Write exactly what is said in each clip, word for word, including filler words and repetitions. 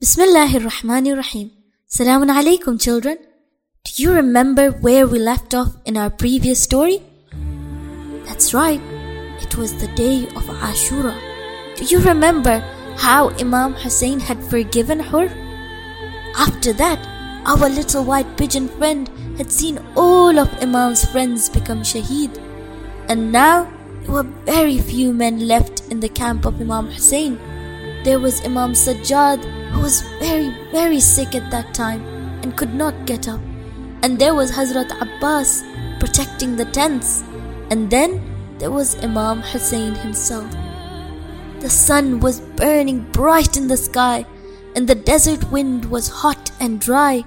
Bismillahirrahmanirrahim. Salamun alaikum, children. Do you remember where we left off in our previous story? That's right. It was the day of Ashura. Do you remember how Imam Hussein had forgiven her? After that, our little white pigeon friend had seen all of Imam's friends become shaheed. And now, there were very few men left in the camp of Imam Hussein. There was Imam Sajjad, who was very, very sick at that time and could not get up. And there was Hazrat Abbas protecting the tents. And then there was Imam Hussein himself. The sun was burning bright in the sky, and the desert wind was hot and dry.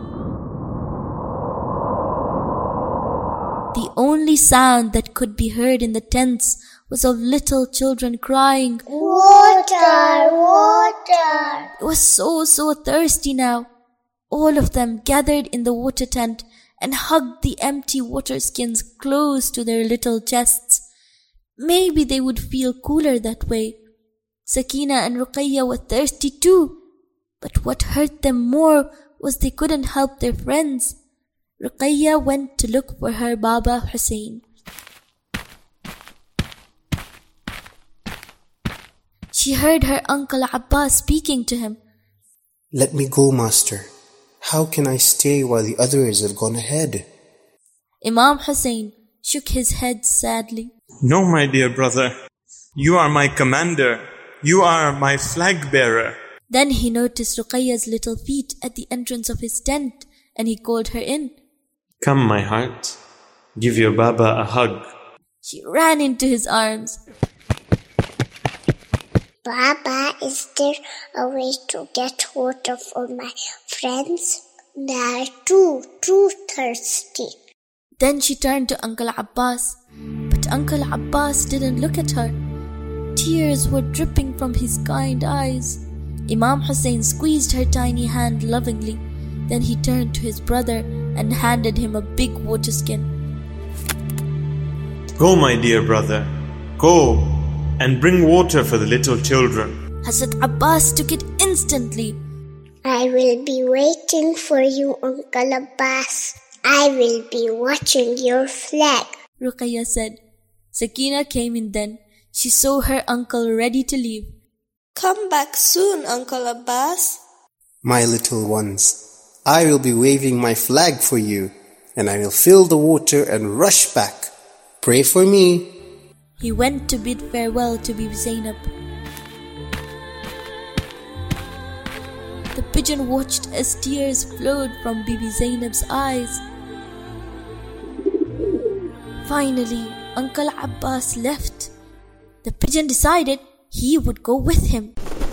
The only sound that could be heard in the tents was of little children crying, "Water, water!" It was so, so thirsty now. All of them gathered in the water tent and hugged the empty water skins close to their little chests. Maybe they would feel cooler that way. Sakina and Ruqayya were thirsty too. But what hurt them more was they couldn't help their friends. Ruqayya went to look for her Baba Hussein. She heard her uncle Abbas speaking to him. "Let me go, master. How can I stay while the others have gone ahead?" Imam Hussein shook his head sadly. "No, my dear brother. You are my commander. You are my flag bearer." Then he noticed Ruqayya's little feet at the entrance of his tent, and he called her in. "Come, my heart. Give your Baba a hug." She ran into his arms. "Baba, is there a way to get water for my friends? They are too, too thirsty." Then she turned to Uncle Abbas, but Uncle Abbas didn't look at her. Tears were dripping from his kind eyes. Imam Hussein squeezed her tiny hand lovingly. Then he turned to his brother and handed him a big water skin. "Go, my dear brother. Go and bring water for the little children." Hazrat Abbas took it instantly. "I will be waiting for you, Uncle Abbas. I will be watching your flag," Ruqayya said. Sakina came in then. She saw her uncle ready to leave. "Come back soon, Uncle Abbas." "My little ones, I will be waving my flag for you, and I will fill the water and rush back. Pray for me." He went to bid farewell to Bibi Zainab. The pigeon watched as tears flowed from Bibi Zainab's eyes. Finally, Uncle Abbas left. The pigeon decided he would go with him.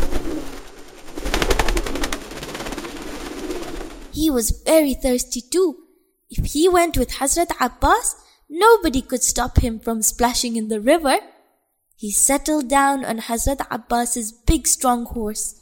He was very thirsty too. If he went with Hazrat Abbas, nobody could stop him from splashing in the river. He settled down on Hazrat Abbas's big strong horse.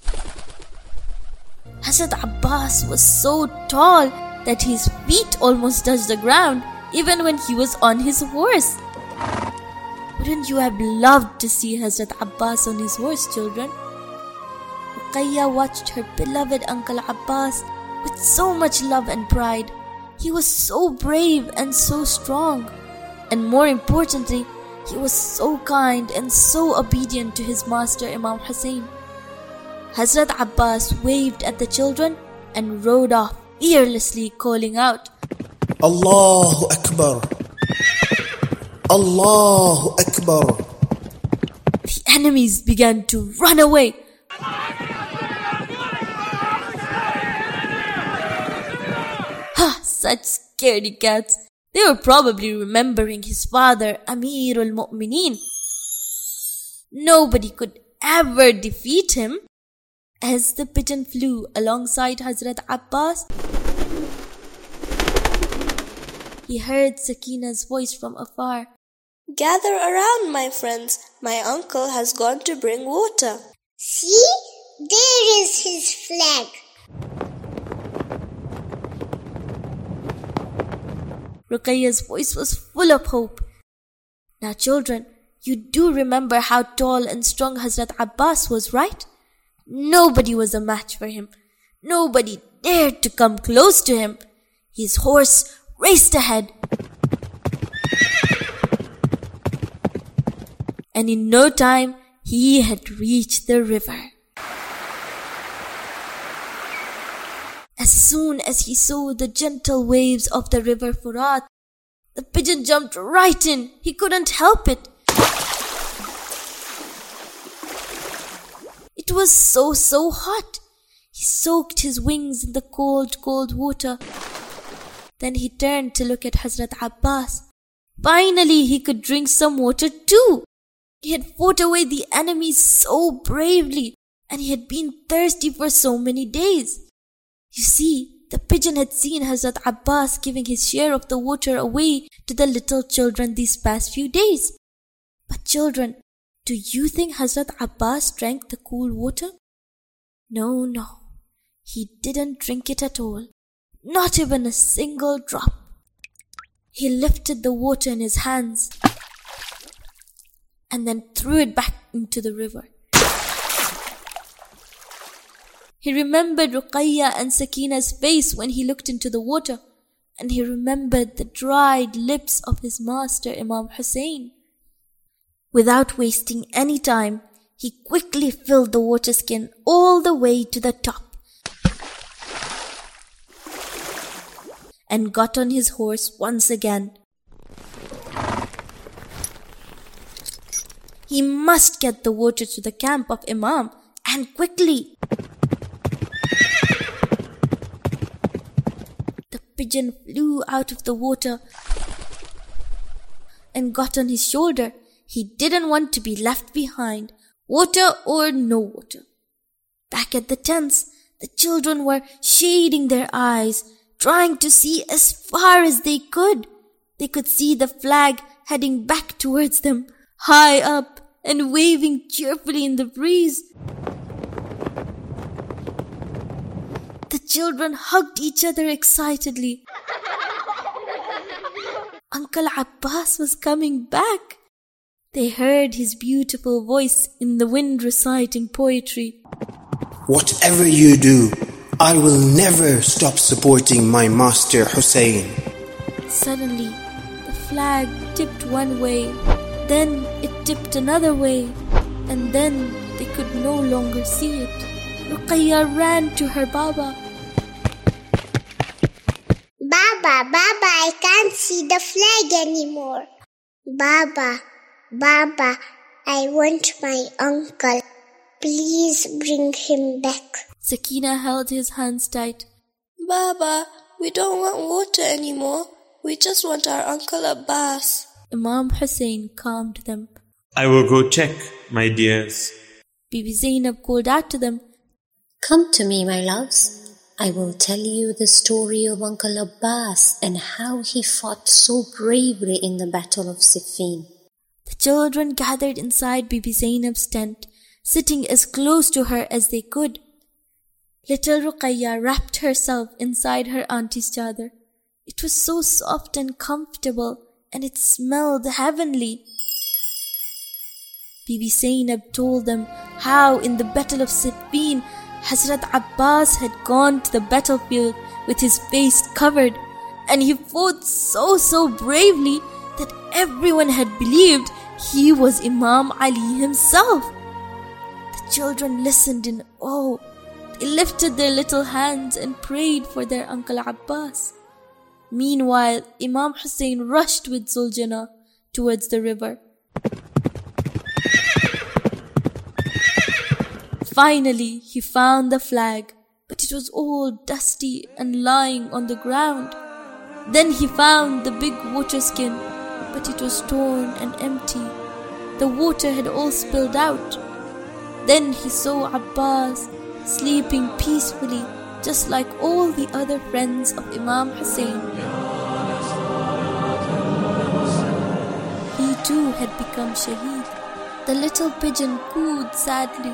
Hazrat Abbas was so tall that his feet almost touched the ground, even when he was on his horse. Wouldn't you have loved to see Hazrat Abbas on his horse, children? Ruqayya watched her beloved Uncle Abbas with so much love and pride. He was so brave and so strong. And more importantly, he was so kind and so obedient to his master Imam Hussein. Hazrat Abbas waved at the children and rode off, fearlessly calling out, "Allahu Akbar! Allahu Akbar!" The enemies began to run away. Ha! Such scaredy cats. They were probably remembering his father, Amirul Mu'mineen. Nobody could ever defeat him. As the pigeon flew alongside Hazrat Abbas, he heard Sakina's voice from afar. "Gather around, my friends. My uncle has gone to bring water." "See, there is his flag." Ruqayya's voice was full of hope. Now children, you do remember how tall and strong Hazrat Abbas was, right? Nobody was a match for him. Nobody dared to come close to him. His horse raced ahead. And in no time, he had reached the river. As soon as he saw the gentle waves of the river Furat, the pigeon jumped right in. He couldn't help it. It was so, so hot. He soaked his wings in the cold, cold water. Then he turned to look at Hazrat Abbas. Finally, he could drink some water too. He had fought away the enemies so bravely, and he had been thirsty for so many days. You see, the pigeon had seen Hazrat Abbas giving his share of the water away to the little children these past few days. But children, do you think Hazrat Abbas drank the cool water? No, no. He didn't drink it at all. Not even a single drop. He lifted the water in his hands and then threw it back into the river. He remembered Ruqayya and Sakina's face when he looked into the water, and he remembered the dried lips of his master Imam Hussein. Without wasting any time, he quickly filled the water skin all the way to the top and got on his horse once again. He must get the water to the camp of Imam, and quickly. The pigeon flew out of the water and got on his shoulder. He didn't want to be left behind, water or no water. Back at the tents, the children were shading their eyes, trying to see as far as they could. They could see the flag heading back towards them, high up and waving cheerfully in the breeze. The children hugged each other excitedly. Uncle Abbas was coming back. They heard his beautiful voice in the wind reciting poetry. Whatever you do, I will never stop supporting my master Hussein. Suddenly, the flag tipped one way, then it tipped another way, and then they could no longer see it. Ruqayya ran to her Baba. Baba, Baba, I can't see the flag anymore. Baba, Baba, I want my uncle. Please bring him back. Sakina held his hands tight. Baba, we don't want water anymore. We just want our Uncle Abbas. Imam Hussein calmed them. I will go check, my dears. Bibi Zainab called out to them. Come to me, my loves. I will tell you the story of Uncle Abbas and how he fought so bravely in the Battle of Siffin. The children gathered inside Bibi Zainab's tent, sitting as close to her as they could. Little Ruqayya wrapped herself inside her auntie's chadar. It was so soft and comfortable, and it smelled heavenly. Bibi Zainab told them how in the Battle of Siffin, Hazrat Abbas had gone to the battlefield with his face covered, and he fought so, so bravely that everyone had believed he was Imam Ali himself. The children listened in awe. They lifted their little hands and prayed for their Uncle Abbas. Meanwhile, Imam Hussein rushed with Zuljana towards the river. Finally, he found the flag, but it was all dusty and lying on the ground. Then he found the big water skin, but it was torn and empty. The water had all spilled out. Then he saw Abbas sleeping peacefully, just like all the other friends of Imam Hussein. He too had become Shaheed. The little pigeon cooed sadly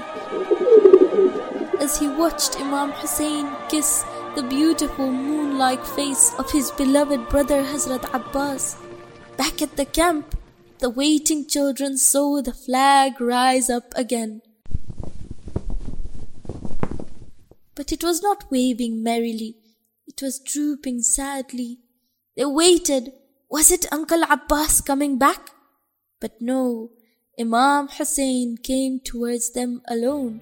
as he watched Imam Hussein kiss the beautiful moon-like face of his beloved brother Hazrat Abbas. Back at the camp, the waiting children saw the flag rise up again. but it was not waving merrily. It was drooping sadly. They waited. Was it Uncle Abbas coming back? But no, Imam Hussein came towards them alone.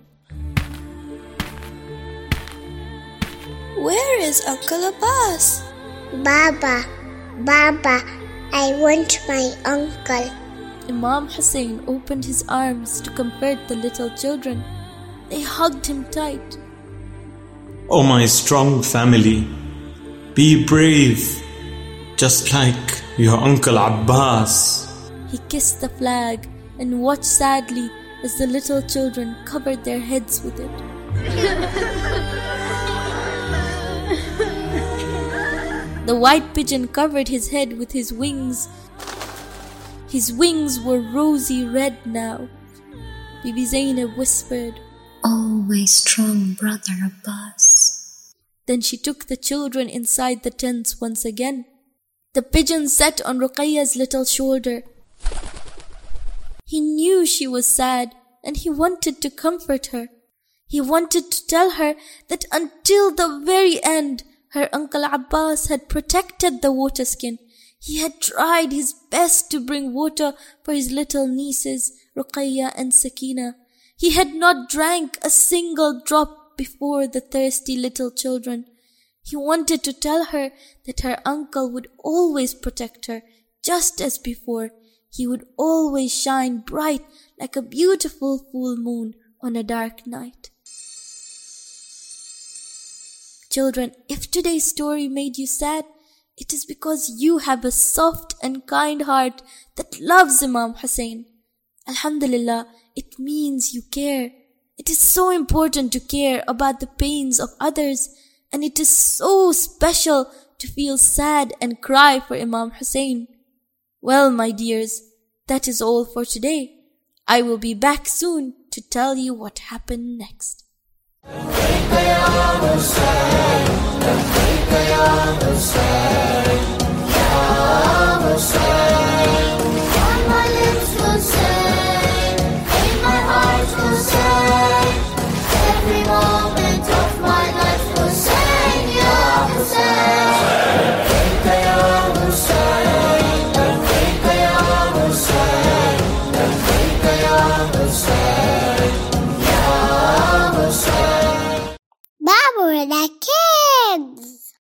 Where is Uncle Abbas? Baba, Baba, I want my uncle. Imam Hussein opened his arms to comfort the little children. They hugged him tight. Oh, my strong family, be brave, just like your Uncle Abbas. He kissed the flag and watched sadly as the little children covered their heads with it. The white pigeon covered his head with his wings. His wings were rosy red now. Bibi Zainab whispered, "Oh, my strong brother Abbas." Then she took the children inside the tents once again. The pigeon sat on Ruqayyah's little shoulder. He knew she was sad and he wanted to comfort her. He wanted to tell her that until the very end, her Uncle Abbas had protected the water skin. He had tried his best to bring water for his little nieces, Ruqayyah and Sakina. He had not drank a single drop before the thirsty little children. He wanted to tell her that her uncle would always protect her, just as before. He would always shine bright like a beautiful full moon on a dark night. Children, if today's story made you sad, it is because you have a soft and kind heart that loves Imam Hussein. Alhamdulillah, it means you care. It is so important to care about the pains of others, and it is so special to feel sad and cry for Imam Hussein. Well, my dears, that is all for today. I will be back soon to tell you what happened next.